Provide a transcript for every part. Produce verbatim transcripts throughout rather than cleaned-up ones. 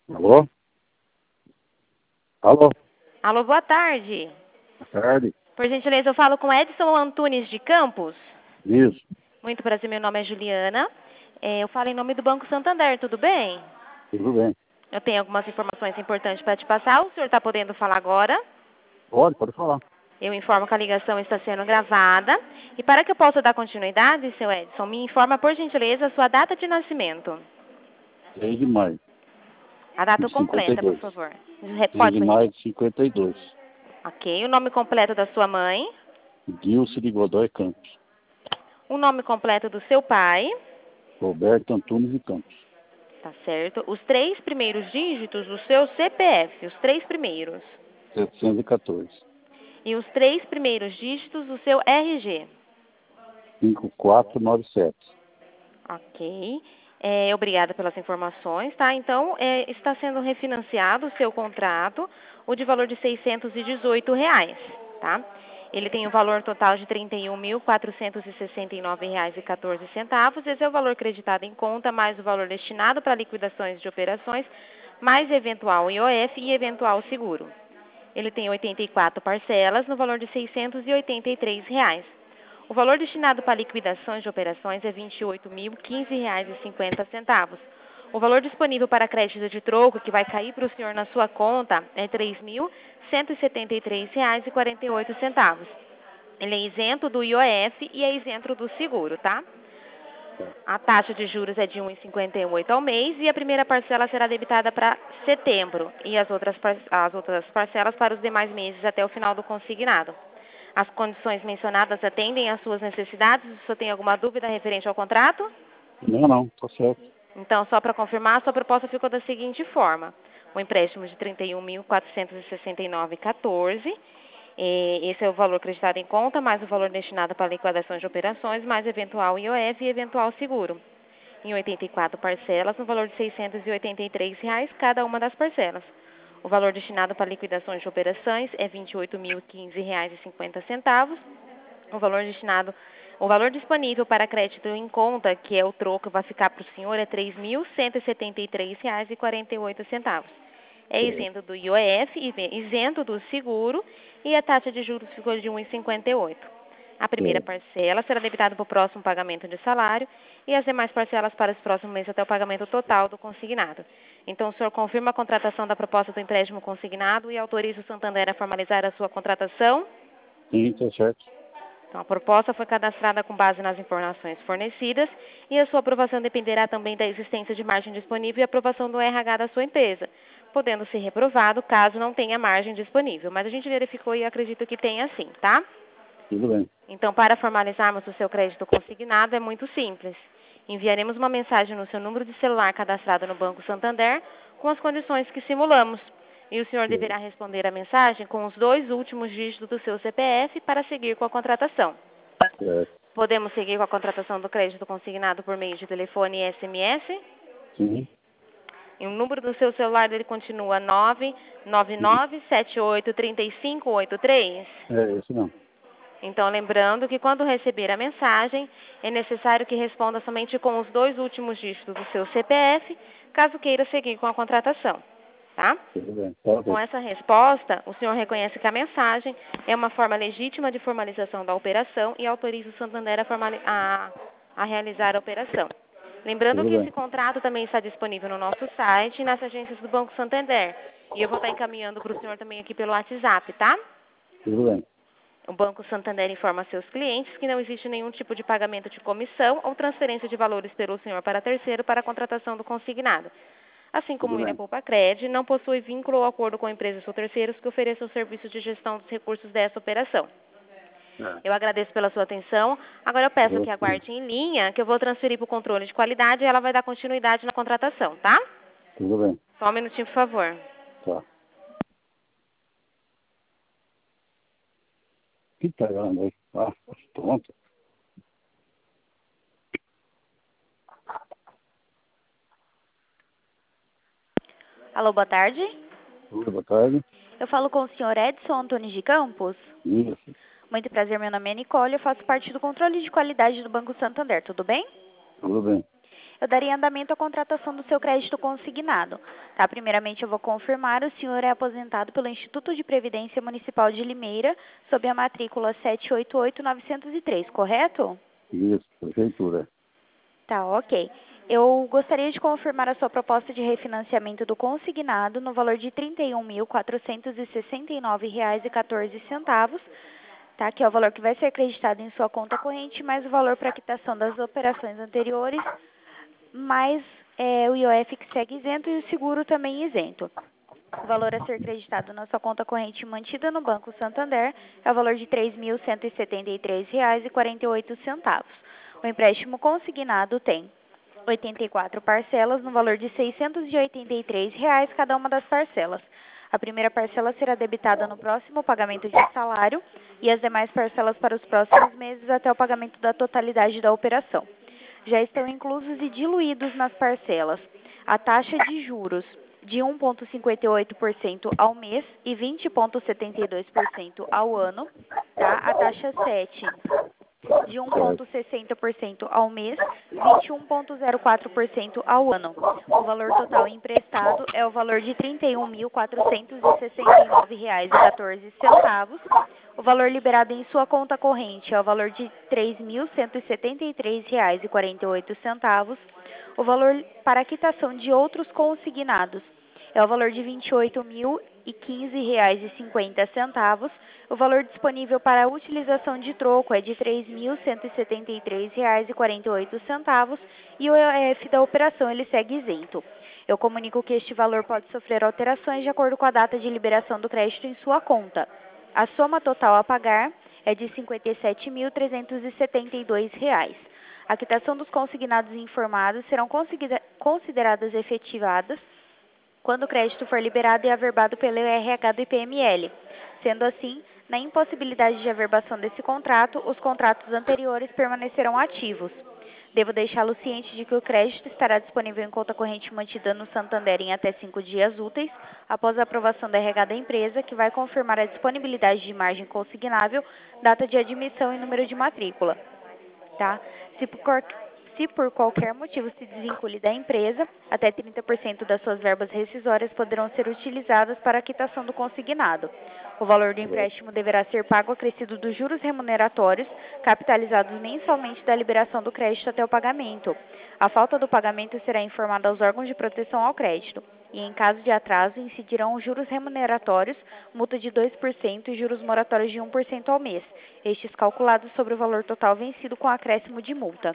Alô? Alô? Alô, boa tarde. Boa tarde. Por gentileza, eu falo com Edson Antunes de Campos. Isso. Muito prazer, meu nome é Juliana. É, eu falo em nome do Banco Santander, tudo bem? Tudo bem. Eu tenho algumas informações importantes para te passar. O senhor está podendo falar agora? Pode, pode falar. Eu informo que a ligação está sendo gravada. E para que eu possa dar continuidade, seu Edson, me informa, por gentileza, a sua data de nascimento. três de maio A data de cinquenta e completa, por dois. favor. três Pode de maio repetir. de cinquenta e dois. Ok. O nome completo da sua mãe. Dilce de Godoy Campos. O nome completo do seu pai. Roberto Antunes de Campos. Tá certo. Os três primeiros dígitos do seu C P F, os três primeiros. setecentos e quatorze. E os três primeiros dígitos do seu R G. cinco quatro nove sete. Ok. É, obrigada pelas informações, tá? Então, é, está sendo refinanciado o seu contrato, o de valor de seiscentos e dezoito reais, tá? Ele tem um valor total de trinta e um mil, quatrocentos e sessenta e nove reais e quatorze centavos. Esse é o valor creditado em conta, mais o valor destinado para liquidações de operações, mais eventual I O F e eventual seguro. Ele tem oitenta e quatro parcelas no valor de seiscentos e oitenta e três reais. O valor destinado para liquidações de operações é vinte e oito mil, quinze reais e cinquenta centavos. O valor disponível para crédito de troco, que vai cair para o senhor na sua conta, é três mil, cento e setenta e três reais e quarenta e oito centavos. Ele é isento do I O F e é isento do seguro, tá? A taxa de juros é de um vírgula cinquenta e oito ao mês e a primeira parcela será debitada para setembro e as outras, as outras parcelas para os demais meses até o final do consignado. As condições mencionadas atendem às suas necessidades? O senhor tem alguma dúvida referente ao contrato? Não, não, tá certo. Então, só para confirmar, a sua proposta ficou da seguinte forma. O empréstimo de trinta e um mil, quatrocentos e sessenta e nove reais e quatorze centavos. Esse é o valor acreditado em conta, mais o valor destinado para liquidação de operações, mais eventual I O F e eventual seguro. Em oitenta e quatro parcelas, no valor de seiscentos e oitenta e três reais cada uma das parcelas. O valor destinado para liquidações de operações é vinte e oito mil, quinze reais e cinquenta centavos. O valor destinado, o valor disponível para crédito em conta, que é o troco, vai ficar para o senhor, é três mil, cento e setenta e três reais e quarenta e oito centavos. É isento do I O F, isento do seguro e a taxa de juros ficou de um vírgula cinquenta e oito. A primeira parcela será debitada para o próximo pagamento de salário e as demais parcelas para os próximos meses até o pagamento total do consignado. Então, o senhor confirma a contratação da proposta do empréstimo consignado e autoriza o Santander a formalizar a sua contratação? Sim, tá certo. Então, a proposta foi cadastrada com base nas informações fornecidas e a sua aprovação dependerá também da existência de margem disponível e aprovação do R H da sua empresa, podendo ser reprovado caso não tenha margem disponível. Mas a gente verificou e acredito que tenha sim, tá? Tudo bem. Então, para formalizarmos o seu crédito consignado, é muito simples. Enviaremos uma mensagem no seu número de celular cadastrado no Banco Santander com as condições que simulamos. E o senhor deverá responder a mensagem com os dois últimos dígitos do seu C P F para seguir com a contratação. Certo. Podemos seguir com a contratação do crédito consignado por meio de telefone e S M S? Sim. E o número do seu celular dele continua nove nove nove, sete oito, três cinco oito três? É esse não. Então, lembrando que quando receber a mensagem, é necessário que responda somente com os dois últimos dígitos do seu C P F, caso queira seguir com a contratação, tá? Tudo bem. Tá Com bem. essa resposta, o senhor reconhece que a mensagem é uma forma legítima de formalização da operação e autoriza o Santander a, formali- a, a realizar a operação. Lembrando Tudo que esse bem. contrato também está disponível no nosso site e nas agências do Banco Santander. E eu vou estar encaminhando para o senhor também aqui pelo WhatsApp, tá? Tudo bem. O Banco Santander informa a seus clientes que não existe nenhum tipo de pagamento de comissão ou transferência de valores pelo senhor para terceiro para a contratação do consignado. Assim como Tudo o Ilha bem. Poupa Cred, não possui vínculo ou acordo com empresas ou terceiros que ofereçam o serviço de gestão dos recursos dessa operação. É. Eu agradeço pela sua atenção. Agora eu peço que Eu, sim. aguarde em linha, que eu vou transferir para o controle de qualidade e ela vai dar continuidade na contratação, tá? Tudo bem. Só um minutinho, por favor. Tá. O que tá falando aí? Ah, pronto. Alô, boa tarde. Tudo, boa tarde. Eu falo com o senhor Edson Antunes de Campos. Isso. Muito prazer, meu nome é Nicole, eu faço parte do controle de qualidade do Banco Santander, tudo bem? Tudo bem. eu daria andamento à contratação do seu crédito consignado. Tá? Primeiramente, eu vou confirmar, o senhor é aposentado pelo Instituto de Previdência Municipal de Limeira, sob a matrícula sete oito oito nove zero três, correto? Isso, prefeitura. Tá, ok. Eu gostaria de confirmar a sua proposta de refinanciamento do consignado no valor de trinta e um mil quatrocentos e sessenta e nove reais e quatorze centavos, tá? Que é o valor que vai ser acreditado em sua conta corrente, mais o valor para quitação das operações anteriores, mais é, o I O F que segue isento e o seguro também isento. O valor a ser creditado na sua conta corrente mantida no Banco Santander é o valor de três mil cento e setenta e três reais e quarenta e oito centavos. O empréstimo consignado tem oitenta e quatro parcelas no valor de seiscentos e oitenta e três reais cada uma das parcelas. A primeira parcela será debitada no próximo pagamento de salário e as demais parcelas para os próximos meses até o pagamento da totalidade da operação. Já estão inclusos e diluídos nas parcelas a taxa de juros de um vírgula cinquenta e oito por cento ao mês e vinte vírgula setenta e dois por cento ao ano, tá? A taxa sete de um vírgula sessenta por cento ao mês, vinte e um vírgula zero quatro por cento ao ano. O valor total emprestado é o valor de trinta e um mil quatrocentos e sessenta e nove reais e quatorze centavos. O valor liberado em sua conta corrente é o valor de três mil cento e setenta e três reais e quarenta e oito centavos. O valor para a quitação de outros consignados é o valor de vinte e oito mil e quinze reais e cinquenta centavos. O valor disponível para a utilização de troco é de três mil cento e setenta e três reais e quarenta e oito centavos e o I O F da operação ele segue isento. Eu comunico que este valor pode sofrer alterações de acordo com a data de liberação do crédito em sua conta. A soma total a pagar é de cinquenta e sete mil trezentos e setenta e dois reais. A quitação dos consignados informados serão consideradas efetivadas quando o crédito for liberado e averbado pelo R H do I P M L. Sendo assim, na impossibilidade de averbação desse contrato, os contratos anteriores permanecerão ativos. Devo deixá-lo ciente de que o crédito estará disponível em conta corrente mantida no Santander em até cinco dias úteis, após a aprovação da R H da empresa, que vai confirmar a disponibilidade de margem consignável, data de admissão e número de matrícula. Tá? Se por, se por qualquer motivo se desvincule da empresa, até trinta por cento das suas verbas rescisórias poderão ser utilizadas para a quitação do consignado. O valor do empréstimo deverá ser pago acrescido dos juros remuneratórios, capitalizados mensalmente da liberação do crédito até o pagamento. A falta do pagamento será informada aos órgãos de proteção ao crédito. E, em caso de atraso, incidirão os juros remuneratórios, multa de dois por cento e juros moratórios de um por cento ao mês, estes calculados sobre o valor total vencido com acréscimo de multa.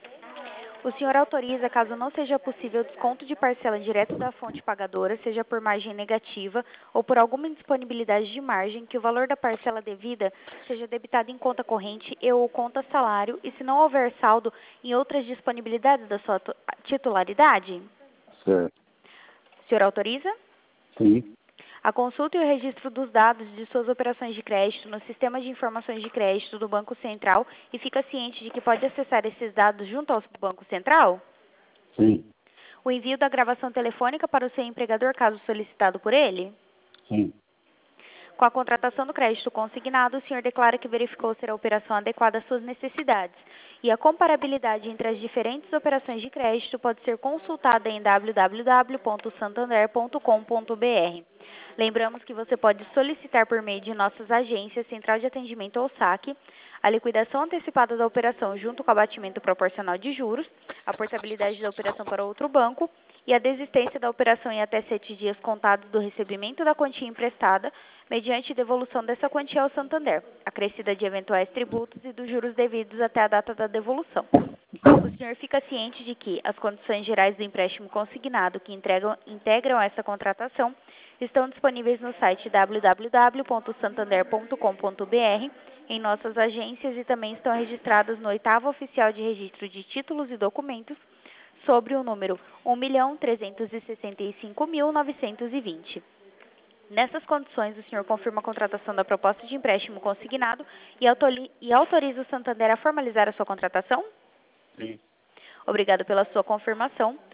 O senhor autoriza, caso não seja possível desconto de parcela direto da fonte pagadora, seja por margem negativa ou por alguma indisponibilidade de margem, que o valor da parcela devida seja debitado em conta corrente e ou conta salário, e se não houver saldo em outras disponibilidades da sua titularidade? Certo. O senhor autoriza? Sim. A consulta e o registro dos dados de suas operações de crédito no Sistema de Informações de Crédito do Banco Central e fica ciente de que pode acessar esses dados junto ao Banco Central? Sim. O envio da gravação telefônica para o seu empregador, caso solicitado por ele? Sim. Com a contratação do crédito consignado, o senhor declara que verificou ser a operação adequada às suas necessidades e a comparabilidade entre as diferentes operações de crédito pode ser consultada em w w w ponto santander ponto com ponto b r. Lembramos que você pode solicitar por meio de nossas agências, Central de Atendimento ou saque, a liquidação antecipada da operação junto com abatimento proporcional de juros, a portabilidade da operação para outro banco e a desistência da operação em até sete dias contados do recebimento da quantia emprestada, mediante devolução dessa quantia ao Santander, acrescida de eventuais tributos e dos juros devidos até a data da devolução. O senhor fica ciente de que as condições gerais do empréstimo consignado que entregam, integram essa contratação estão disponíveis no site w w w ponto santander ponto com ponto b r, em nossas agências e também estão registradas no oitavo Oficial de Registro de Títulos e Documentos, sobre o número um milhão trezentos e sessenta e cinco mil novecentos e vinte. Nessas condições, o senhor confirma a contratação da proposta de empréstimo consignado e, autori e autoriza o Santander a formalizar a sua contratação? Sim. Obrigado pela sua confirmação.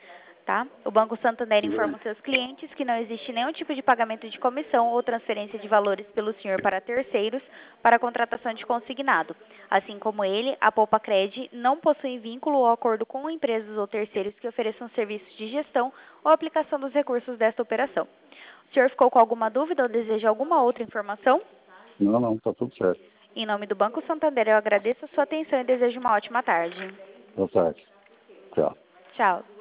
Tá? O Banco Santander Sim. informa os seus clientes que não existe nenhum tipo de pagamento de comissão ou transferência de valores pelo senhor para terceiros para a contratação de consignado. Assim como ele, a Poupa Cred não possui vínculo ou acordo com empresas ou terceiros que ofereçam serviços de gestão ou aplicação dos recursos desta operação. O senhor ficou com alguma dúvida ou deseja alguma outra informação? Não, não, tá tudo certo. Em nome do Banco Santander, eu agradeço a sua atenção e desejo uma ótima tarde. Boa tarde. Tchau. Tchau.